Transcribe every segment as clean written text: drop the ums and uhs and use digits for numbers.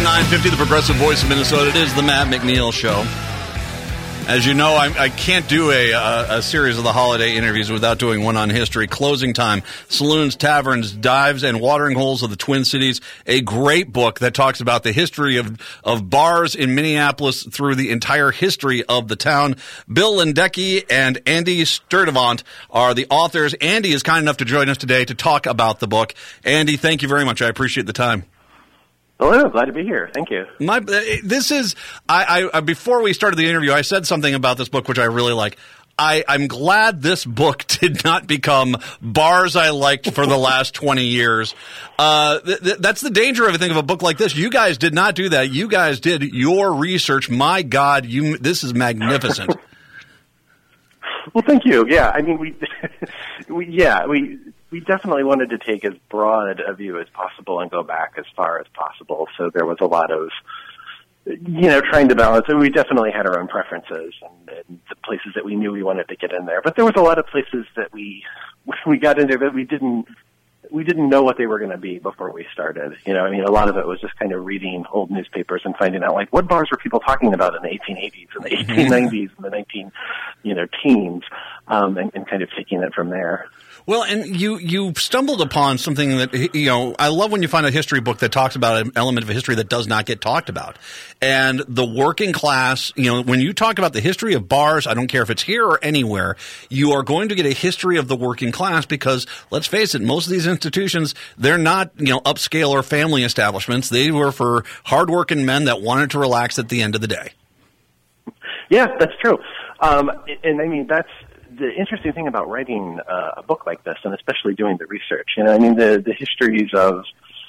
950, the progressive voice of Minnesota. It is the Matt McNeil Show. As you know, I can't do a series of the holiday interviews without doing one on history. Closing Time, Saloons, Taverns, Dives, and Watering Holes of the Twin Cities. A great book that talks about the history of bars in Minneapolis through the entire history of the town. Bill Lindecki and Andy Sturdivant are the authors. Andy is kind enough to join us today to talk about the book. Andy, thank you very much. I appreciate the time. Hello, glad to be here. Thank you. Before we started the interview, I said something about this book which I really like. I'm glad this book did not become bars I liked for the last 20 years. That's the danger of a book like this. You guys did not do that. You guys did your research. My God, this is magnificent. Well, thank you. Yeah, I mean, we definitely wanted to take as broad a view as possible and go back as far as possible. So there was a lot of, trying to balance. And we definitely had our own preferences and the places that we knew we wanted to get in there. But there was a lot of places that we got into that we didn't know what they were going to be before we started. A lot of it was just kind of reading old newspapers and finding out, like, what bars were people talking about in the 1880s and the 1890s and the teens, and kind of taking it from there. Well, and you stumbled upon something that, I love when you find a history book that talks about an element of history that does not get talked about. And the working class, when you talk about the history of bars, I don't care if it's here or anywhere, you are going to get a history of the working class because, let's face it, most of these institutions, they're not, upscale or family establishments. They were for hardworking men that wanted to relax at the end of the day. Yeah, that's true. That's the interesting thing about writing a book like this, and especially doing the research. The histories of,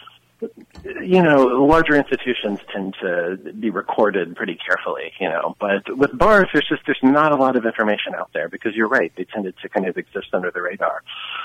larger institutions tend to be recorded pretty carefully, but with bars, there's not a lot of information out there because you're right, they tended to kind of exist under the radar.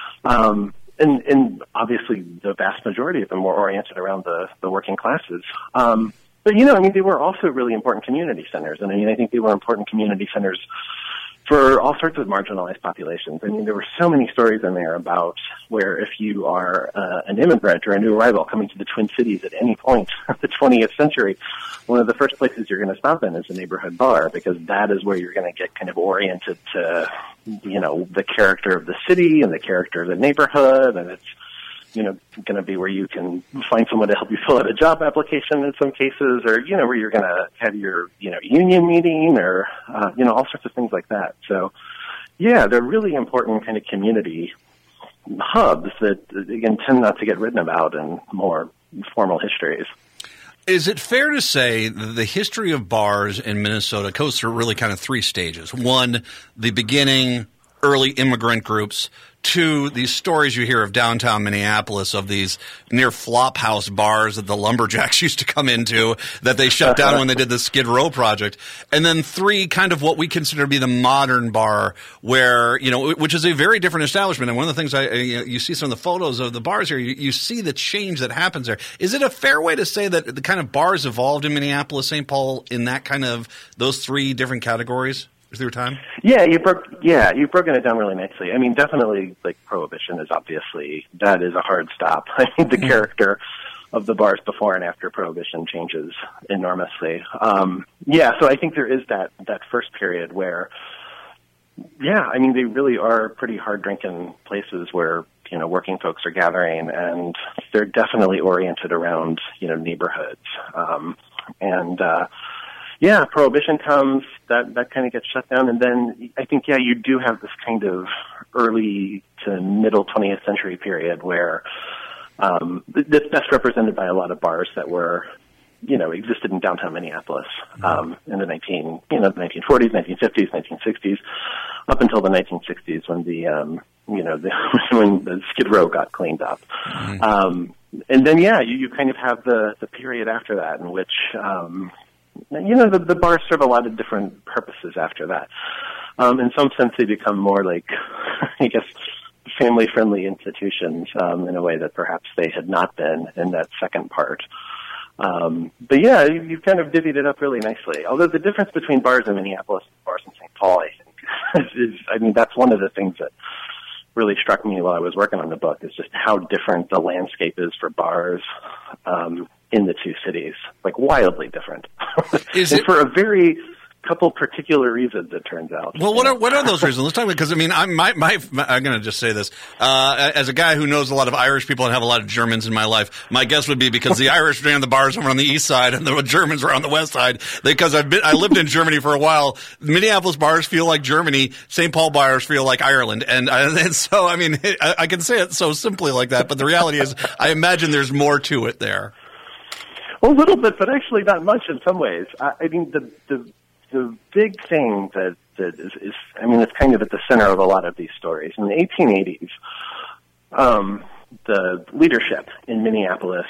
And obviously the vast majority of them were oriented around the working classes. But they were also really important community centers. And I think they were important community centers for all sorts of marginalized populations. There were so many stories in there about where if you are an immigrant or a new arrival coming to the Twin Cities at any point of the 20th century, one of the first places you're going to stop in is a neighborhood bar because that is where you're going to get kind of oriented to, the character of the city and the character of the neighborhood, and it's, going to be where you can find someone to help you fill out a job application in some cases, or, where you're going to have your, union meeting or, all sorts of things like that. So, yeah, they're really important kind of community hubs that, again, tend not to get written about in more formal histories. Is it fair to say that the history of bars in Minnesota goes through really kind of three stages? One, the beginning, early immigrant groups. Two, these stories you hear of downtown Minneapolis of these near flop house bars that the lumberjacks used to come into that they shut down when they did the Skid Row project. And then three, kind of what we consider to be the modern bar where, which is a very different establishment. And one of the things you see some of the photos of the bars here, you see the change that happens there. Is it a fair way to say that the kind of bars evolved in Minneapolis, St. Paul in that kind of those three different categories? Through time? Yeah, you've broken it down really nicely. Definitely, Prohibition is obviously, that is a hard stop. The character of the bars before and after Prohibition changes enormously. So I think there is that first period where, they really are pretty hard drinking places where, working folks are gathering, and they're definitely oriented around, neighborhoods. Prohibition comes, that kind of gets shut down, and then I think, you do have this kind of early to middle 20th century period where that's best represented by a lot of bars that were, existed in downtown Minneapolis in the 1940s, 1950s, 1960s, up until the 1960s when when the Skid Row got cleaned up. And then, you kind of have the period after that in which the bars serve a lot of different purposes after that. In some sense, they become more like, family-friendly institutions in a way that perhaps they had not been in that second part. You've kind of divvied it up really nicely. Although the difference between bars in Minneapolis and bars in St. Paul, I think, that's one of the things that really struck me while I was working on the book, is just how different the landscape is for bars in the two cities, like wildly different. Is and it for a very couple particular reasons, it turns out. Well, what are those reasons? Let's talk about, because I mean, I'm going to just say this as a guy who knows a lot of Irish people and have a lot of Germans in my life. My guess would be because the Irish ran the bars over on the east side and the Germans were on the west side. Because I lived in Germany for a while. Minneapolis bars feel like Germany. St. Paul bars feel like Ireland, and so I mean, I can say it so simply like that. But the reality is, I imagine there's more to it there. Well, a little bit, but actually not much in some ways. I mean, the big thing that is, I mean, it's kind of at the center of a lot of these stories. In the 1880s, the leadership in Minneapolis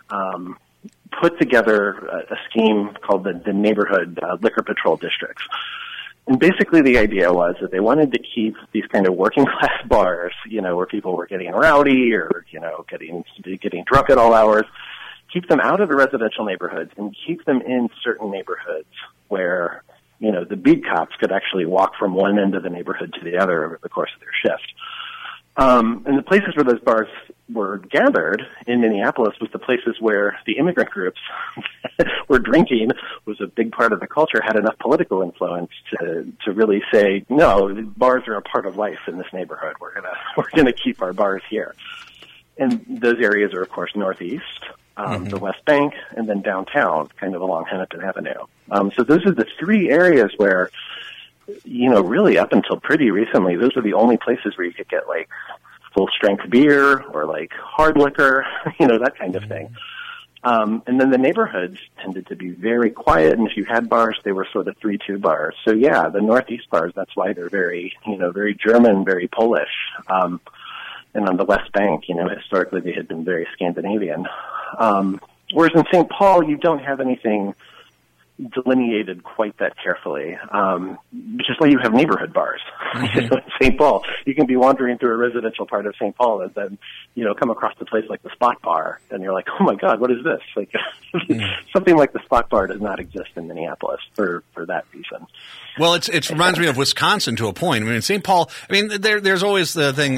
put together a scheme called the neighborhood liquor patrol districts. And basically the idea was that they wanted to keep these kind of working class bars, you know, where people were getting rowdy or, you know, getting drunk at all hours, keep them out of the residential neighborhoods and keep them in certain neighborhoods where, you know, the beat cops could actually walk from one end of the neighborhood to the other over the course of their shift. And the places where those bars were gathered in Minneapolis was the places where the immigrant groups were drinking, was a big part of the culture, had enough political influence to really say, no, bars are a part of life in this neighborhood. We're gonna keep our bars here. And those areas are, of course, northeast, the West Bank, and then downtown, kind of along Hennepin Avenue. So those are the three areas where, you know, really up until pretty recently, those were the only places where you could get, like, full-strength beer or, like, hard liquor, you know, that kind of thing. And then the neighborhoods tended to be very quiet, and if you had bars, they were sort of 3-2 bars. So, yeah, the northeast bars, that's why they're very, you know, very German, very Polish. And on the West Bank, you know, historically they had been very Scandinavian. Whereas in St. Paul, you don't have anything delineated quite that carefully, which is why you have neighborhood bars. You know, in St. Paul, you can be wandering through a residential part of St. Paul and then, you know, come across a place like the Spot Bar, and you're like, oh my God, what is this? Like, something like the Spot Bar does not exist in Minneapolis for that reason. Well, it reminds me of Wisconsin to a point. I mean, in St. Paul, I mean, there's always the thing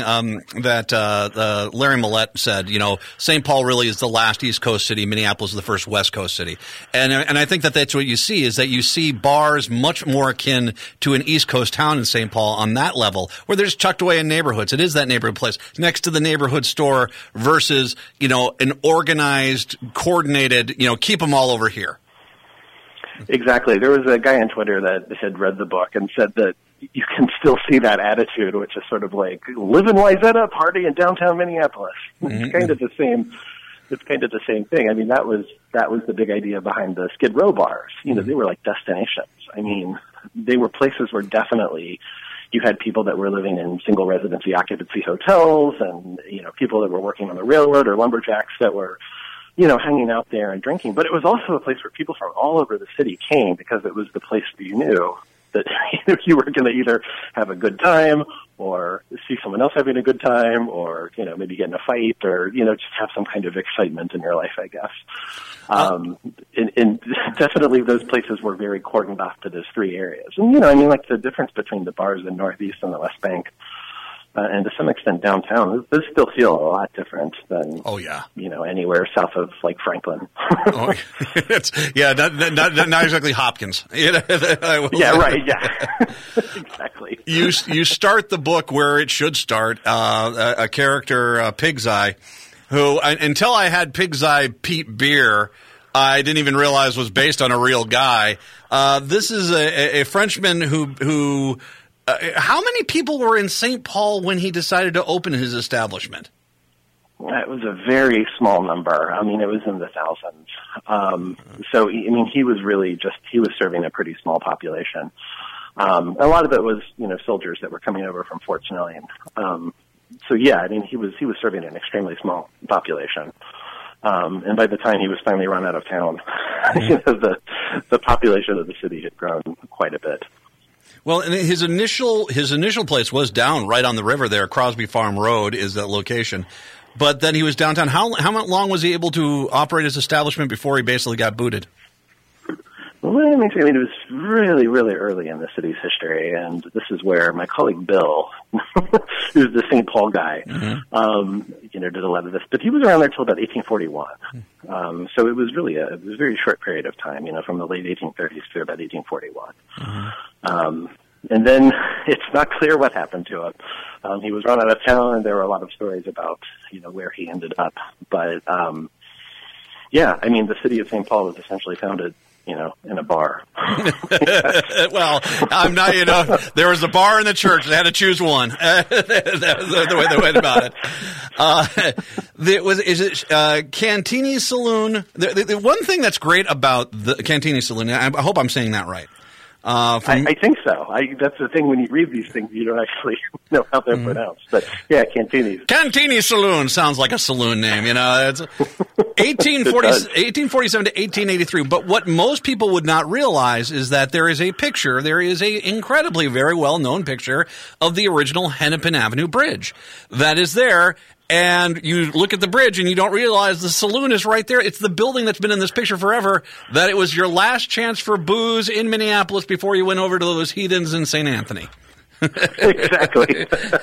that Larry Millett said, you know, St. Paul really is the last East Coast city. Minneapolis is the first West Coast city. And I think that's what you see, is that you see bars much more akin to an East Coast town in St. Paul on that level, where they're just tucked away in neighborhoods. It is that neighborhood place next to the neighborhood store versus, you know, an organized, coordinated, you know, keep them all over here. Exactly. There was a guy on Twitter that had read the book and said that you can still see that attitude, which is sort of like, live in Wayzata, party in downtown Minneapolis. It's kind of the same. It's kind of the same thing. I mean, that was the big idea behind the Skid Row bars. You know, they were like destinations. I mean, they were places where definitely you had people that were living in single residency occupancy hotels, and, you know, people that were working on the railroad or lumberjacks that were, you know, hanging out there and drinking. But it was also a place where people from all over the city came because it was the place that you knew that you were going to either have a good time or see someone else having a good time or, you know, maybe get in a fight or, you know, just have some kind of excitement in your life, I guess. And definitely those places were very cordoned off to those three areas. And, you know, I mean, like the difference between the bars in Northeast and the West Bank, and to some extent downtown, those still feel a lot different than, you know, anywhere south of, like, Franklin. Not exactly Hopkins. Yeah, right, yeah. Exactly. You start the book where it should start, a character, Pig's Eye, who, until I had Pig's Eye Pete Beer, I didn't even realize was based on a real guy. This is a Frenchman who how many people were in St. Paul when he decided to open his establishment? It was a very small number. I mean, it was in the thousands. So, I mean, he was serving a pretty small population. A lot of it was, you know, soldiers that were coming over from Fort Snelling. So, yeah, I mean, he was serving an extremely small population. And by the time he was finally run out of town, you know, the population of the city had grown quite a bit. Well, and his initial place was down right on the river there. Crosby Farm Road is that location. But then he was downtown. How long was he able to operate his establishment before he basically got booted? Well, let me see. I mean, it was really, really early in the city's history, and this is where my colleague Bill, who's the St. Paul guy, did a lot of this. But he was around there till about 1841. So it was really a very short period of time, from the late 1830s to about 1841. And then it's not clear what happened to him. He was run out of town, and there were a lot of stories about, where he ended up. But, the city of St. Paul was essentially founded in a bar. Well, I'm not, there was a bar in the church. They had to choose one. That was the way they went about it. Is it Cantini Saloon? The one thing that's great about the Cantini Saloon, I hope I'm saying that right. I think so. That's the thing, when you read these things, you don't actually know how they're pronounced. But yeah, Cantini Saloon sounds like a saloon name, It's 1847 to 1883. But what most people would not realize is that there is a incredibly very well-known picture of the original Hennepin Avenue Bridge that is there. And you look at the bridge and you don't realize the saloon is right there. It's the building that's been in this picture forever, that it was your last chance for booze in Minneapolis before you went over to those heathens in St. Anthony. Exactly.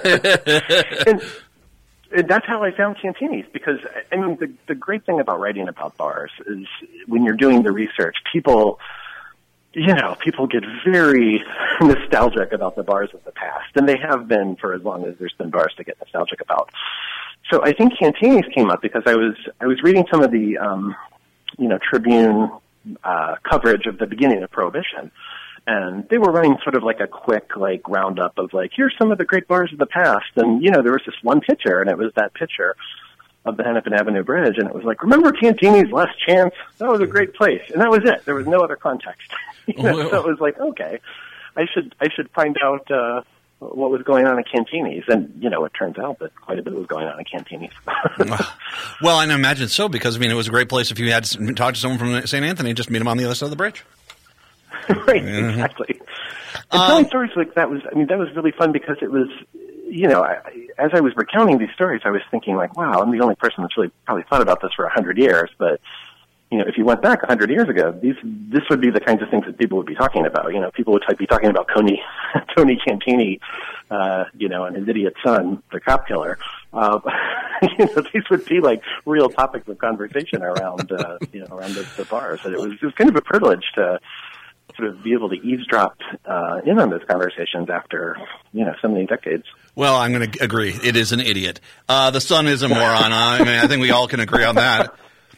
and that's how I found Cantini's, because, the great thing about writing about bars is when you're doing the research, people get very nostalgic about the bars of the past, and they have been for as long as there's been bars to get nostalgic about. So I think Cantini's came up because I was reading some of the Tribune coverage of the beginning of Prohibition, and they were running sort of like a quick roundup of here's some of the great bars of the past, and there was this one picture, and it was that picture of the Hennepin Avenue Bridge, and it was remember Cantini's Last Chance? That was a great place, and that was it. There was no other context. So it was okay, I should find out what was going on at Cantini's, and it turns out that quite a bit was going on at Cantini's. Well, I imagine so, because it was a great place if you had to talk to someone from St. Anthony, just meet them on the other side of the bridge. Right, exactly. And telling stories like that was really fun, because it was, as I was recounting these stories, I was thinking wow, I'm the only person that's really probably thought about this for 100 years, but if you went back 100 years ago, this would be the kinds of things that people would be talking about. People would be talking about Tony Cantini, and his idiot son, the cop killer. These would be real topics of conversation around, around the bars. And it was kind of a privilege to sort of be able to eavesdrop in on those conversations after, so many decades. Well, I'm going to agree. It is an idiot. The son is a moron. I think we all can agree on that.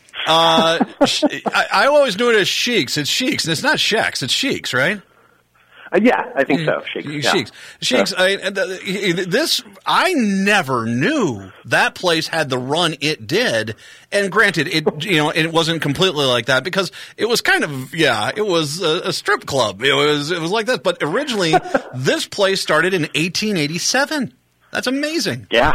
I always knew it as Sheiks. It's Sheiks, and it's not Sheiks. It's Sheiks, right? Yeah, I think so. Sheiks. Sheiks. I never knew that place had the run it did. And granted, it wasn't completely like that, because it was kind of, it was a strip club. It was like that. But originally, this place started in 1887. That's amazing. Yeah.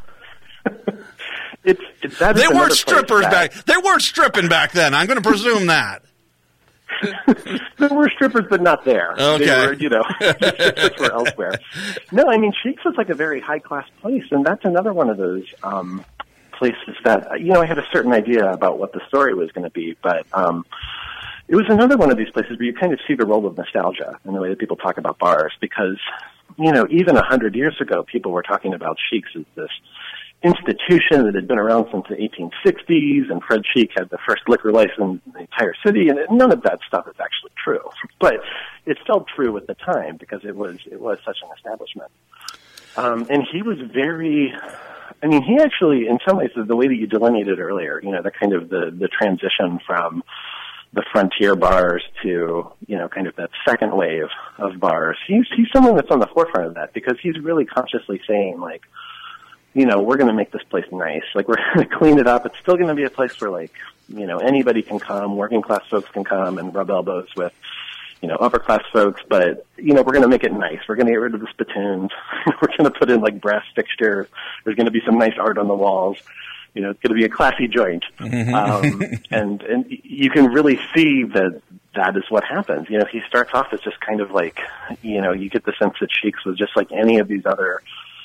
They weren't strippers back. They weren't stripping back then. I'm going to presume that. There were strippers, but not there. Okay. They were, strippers were elsewhere. No, Sheiks was a very high class place, and that's another one of those places that I had a certain idea about what the story was going to be, but it was another one of these places where you kind of see the role of nostalgia in the way that people talk about bars, because even 100 years ago, people were talking about Sheiks as this institution that had been around since the 1860s, and Fred Sheik had the first liquor license in the entire city, and none of that stuff is actually true. But it felt true at the time, because it was such an establishment. And he was very, he actually, in some ways, the way that you delineated earlier, the kind of the transition from the frontier bars to, kind of that second wave of bars, he's someone that's on the forefront of that, because he's really consciously saying, we're going to make this place nice. We're going to clean it up. It's still going to be a place where, anybody can come, working class folks can come and rub elbows with, upper class folks. But, we're going to make it nice. We're going to get rid of the spittoons. We're going to put in, brass fixtures. There's going to be some nice art on the walls. It's going to be a classy joint. And you can really see that is what happens. He starts off as just kind of you get the sense that Sheiks was just like any of these other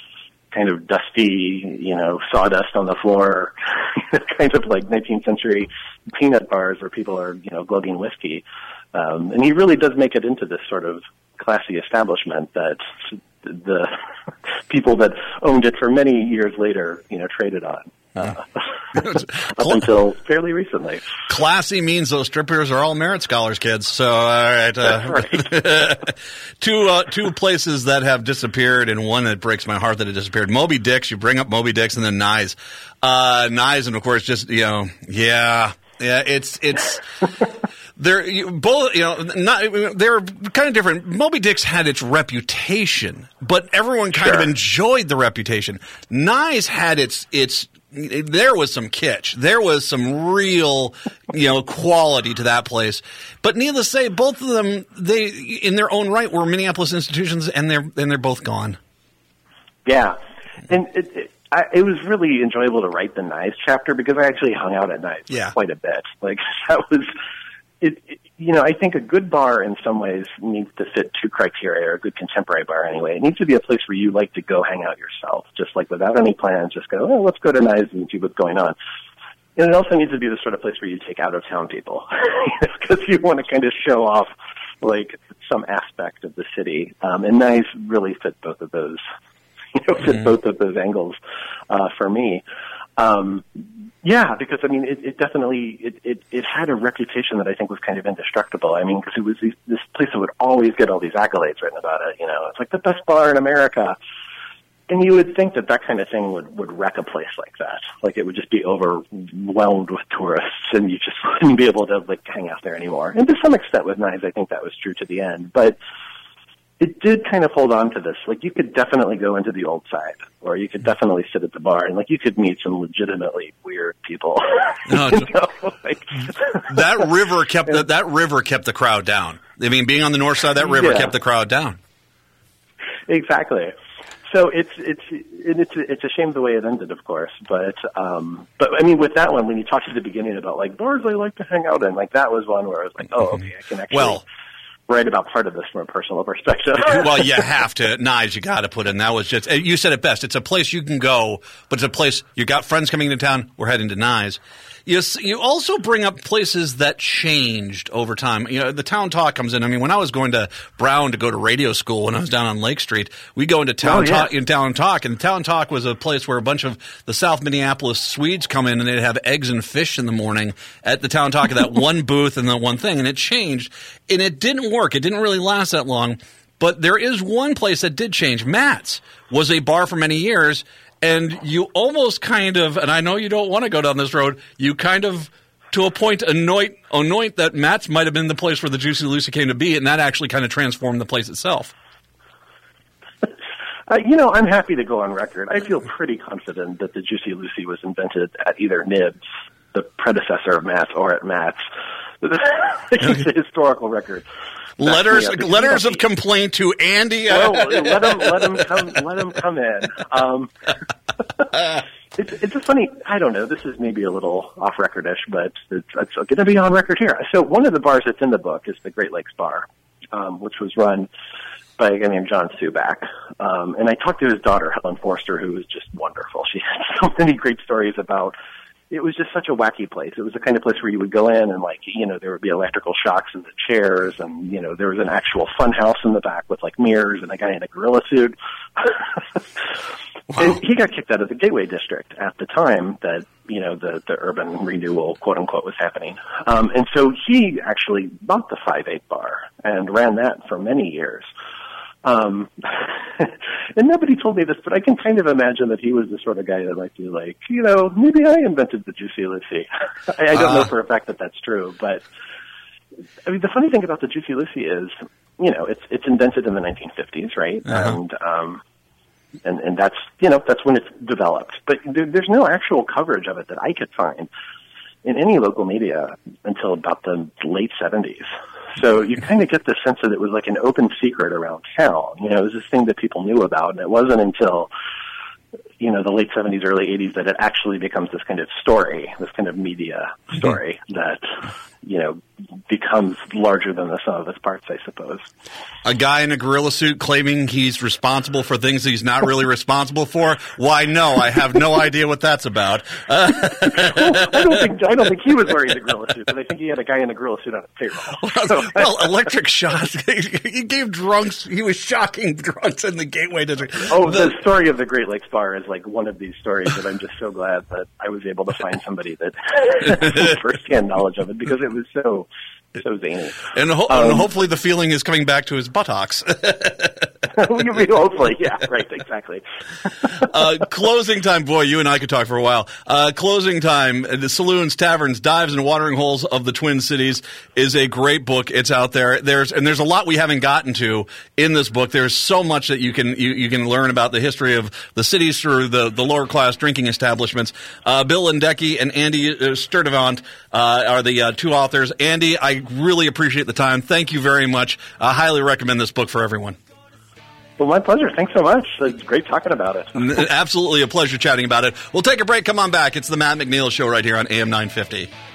kind of dusty, sawdust on the floor, kind of like 19th century peanut bars where people are, glugging whiskey. And he really does make it into this sort of classy establishment that the people that owned it for many years later, traded on. Up until fairly recently. Classy means those strippers are all merit scholars, kids. So, all right. Right. Two places that have disappeared, and one that breaks my heart that it disappeared. Moby Dick's. You bring up Moby Dick's, and then Nye's. Nye's, and of course, just it's. They're both, they're kind of different. Moby Dick's had its reputation, but everyone kind of enjoyed the reputation. Nye's had its. There was some kitsch. There was some real, quality to that place. But needless to say, both of them, they, in their own right, were Minneapolis institutions, and they're both gone. Yeah, and it was really enjoyable to write the Nye's chapter because I actually hung out at Nye's quite a bit. Like that was. I think a good bar in some ways needs to fit two criteria, or a good contemporary bar anyway. It needs to be a place where you like to go hang out yourself, just like without any plans, just go, let's go to Nye's and see what's going on. And it also needs to be the sort of place where you take out-of-town people, because you want to kind of show off, like, some aspect of the city. And Nye's really fit both of those, both of those angles for me. Yeah, because it definitely it had a reputation that I think was kind of indestructible. Because it was this place that would always get all these accolades written about it. It's like the best bar in America, and you would think that kind of thing would wreck a place like that. Like it would just be overwhelmed with tourists, and you just wouldn't be able to hang out there anymore. And to some extent, with Nye's, I think that was true to the end, but. It did kind of hold on to this. Like, you could definitely go into the old side, or you could definitely sit at the bar, and, you could meet some legitimately weird people. That river kept the crowd down. Being on the north side, that river kept the crowd down. Exactly. So it's a shame the way it ended, of course. But with that one, when you talked at the beginning about, bars I like to hang out in, that was one where I was like, oh, okay, I can actually... write about part of this from a personal perspective. Well, you have to. Nye's, you got to put in. That was just, you said it best. It's a place you can go, but it's a place, you got friends coming into town, we're heading to Nye's. You also bring up places that changed over time. The Town Talk comes in. When I was going to Brown to go to radio school when I was down on Lake Street, we go into Town Talk, and Town Talk was a place where a bunch of the South Minneapolis Swedes come in, and they'd have eggs and fish in the morning at the Town Talk, that one booth and the one thing, and it changed, and it didn't work. It didn't really last that long, but there is one place that did change. Matt's was a bar for many years. And you almost kind of, and I know you don't want to go down this road, you kind of, to a point, anoint that Matt's might have been the place where the Juicy Lucy came to be, and that actually kind of transformed the place itself. I'm happy to go on record. I feel pretty confident that the Juicy Lucy was invented at either Nibs, the predecessor of Matt's, or at Matt's. It's a historical record. Letters of complaint to Andy. Well, let him come in. It's just funny. I don't know. This is maybe a little off record-ish, but it's going to be on record here. So one of the bars that's in the book is the Great Lakes Bar, which was run by a guy named John Subak. And I talked to his daughter, Helen Forster, who was just wonderful. She had so many great stories about. It was just such a wacky place. It was the kind of place where you would go in and, there would be electrical shocks in the chairs, and, there was an actual fun house in the back with, mirrors and a guy in a gorilla suit. Wow. And he got kicked out of the Gateway District at the time that, the urban renewal, quote-unquote, was happening. And so he actually bought the 5-8 bar and ran that for many years. And nobody told me this, but I can kind of imagine that he was the sort of guy that might be like, maybe I invented the Juicy Lucy. I don't know for a fact that that's true, but the funny thing about the Juicy Lucy is, it's invented in the 1950s, right? Uh-huh. And that's, that's when it's developed. But there's no actual coverage of it that I could find in any local media until about the late 70s. So you kind of get the sense that it was like an open secret around town. It was this thing that people knew about, and it wasn't until, the late 70s, early 80s that it actually becomes this kind of story, this kind of media story that, becomes becomes larger than the sum of its parts, I suppose. A guy in a gorilla suit claiming he's responsible for things he's not really responsible for? Why, no, I have no idea what that's about. Well, I don't think he was wearing a gorilla suit, but I think he had a guy in a gorilla suit on his payroll. Well, electric shocks. He gave drunks. He was shocking drunks in the Gateway District. Oh, the story of the Great Lakes Bar is like one of these stories that I'm just so glad that I was able to find somebody that had firsthand knowledge of it, because it was so zany. And hopefully the feeling is coming back to his buttocks. Hopefully, yeah, right, exactly. Closing time, boy, you and I could talk for a while. Closing time, the Saloons, Taverns, Dives, and Watering Holes of the Twin Cities is a great book. It's out there. There's a lot we haven't gotten to in this book. There's so much that you can learn about the history of the cities through the lower class drinking establishments. Bill Lindecki and Andy Sturdivant are the two authors. Andy, I really appreciate the time. Thank you very much. I highly recommend this book for everyone. Well, my pleasure. Thanks so much. It's great talking about it. Absolutely a pleasure chatting about it. We'll take a break. Come on back. It's the Matt McNeil Show right here on AM 950.